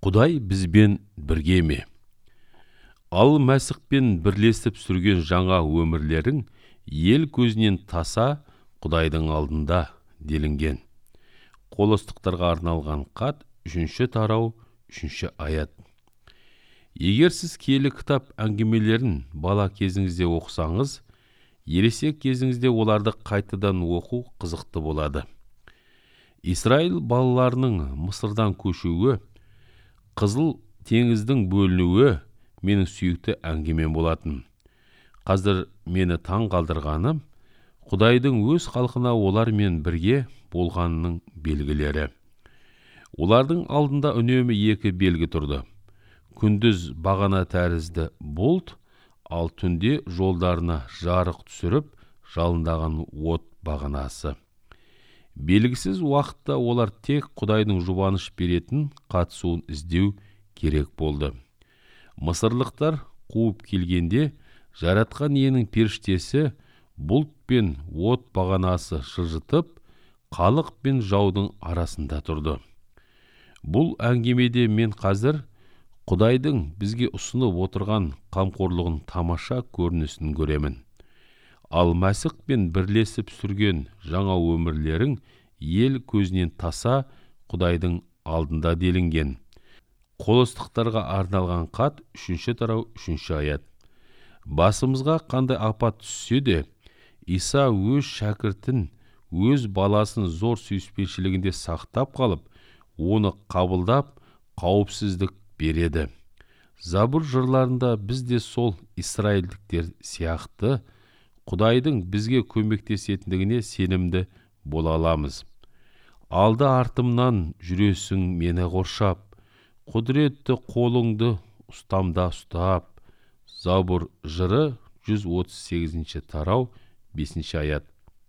Құдай бізбен бірге ме? Ал Мәсіхпен бірлесіп сүрген жаңа өмірлерің ел көзінен таса Құдайдың алдында делінген. Қолостықтарға арналған хат 3 тарау 3 аят. Егер сіз киелі кітап әңгімелерін бала кезіңізде оқысаңыз, ересек кезіңізде оларды қайтадан оқу қызықты болады. Израиль балаларының Мысырдан көшуі, Қызыл теңіздің бөлінуі менің сүйікті әңгімем болатын. Қазір мені таң қалдырғаны, Құдайдың өз халқына олармен бірге болғанының белгілері. Олардың алдында үнемі 2 белгі тұрды. Күндіз бағана тәрізді бұлт, ал түнде жолдарына жарық түсіріп, жалындаған от бағанасы. Белгісіз уақытта олар тек Құдайдың жұбаныш беретін қатысуын іздеу керек болды. Мысырлықтар қуып келгенде, жаратқан иенің періштесі бұлт пен от бағанасы жылжытып, халық пен жаудың арасында тұрды. Бұл әңгімеде мен қазір Құдайдың бізге ұсынып отырған қамқорлығын тамаша көрінісін көремін. Ал Мәсіхпен бірлесіп сүрген жаңа өмірлерің ел көзінен таса Құдайдың алдында делінген. Қолостықтарға арналған хат 3 тарау 3 аят. Басымызға қандай апат түссе де, Иса өз шәкіртін, өз баласын зор сүйіспеншілігінде сақтап қалып, оны қабылдап, қауіпсіздік береді. Забур жырларында біз де сол израильдіктер сияқты Құдайдың бізге көмектесетіндігіне сенімді бола аламыз. Алды артымнан жүресің мені қоршап, құдіретті қолыңды ұстамда ұстап. Забур жыры 138 тарау 5 аят.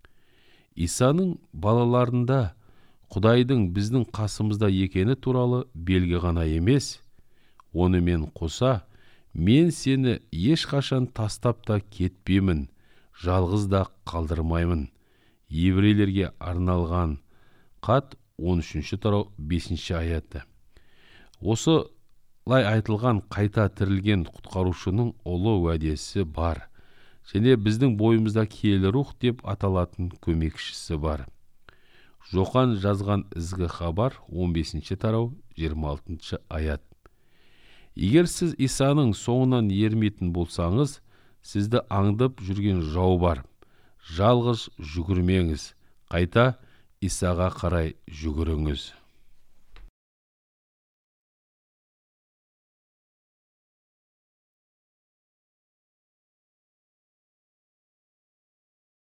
Исаның балаларында Құдайдың біздің қасымызда екені туралы белгі ғана емес, онымен қоса, мен сені ешқашан тастап та кетпеймін, жалғыз да қалдырмаймын. Еврейлерге арналған хат 13 тарау 5 аяты. Осылай айтылған қайта тірілген құтқарушының ұлы уәдесі бар, және біздің бойымызда киелі рух деп аталатын көмекшісі бар. Жохан жазған ізгі хабар 15 тарау 26 аят. Егер сіз Исаның соңынан ермейтін болсаңыз, сізді аңдып жүрген жау бар. Жалғыз жүгірмеңіз, қайта Исаға қарай жүгіріңіз.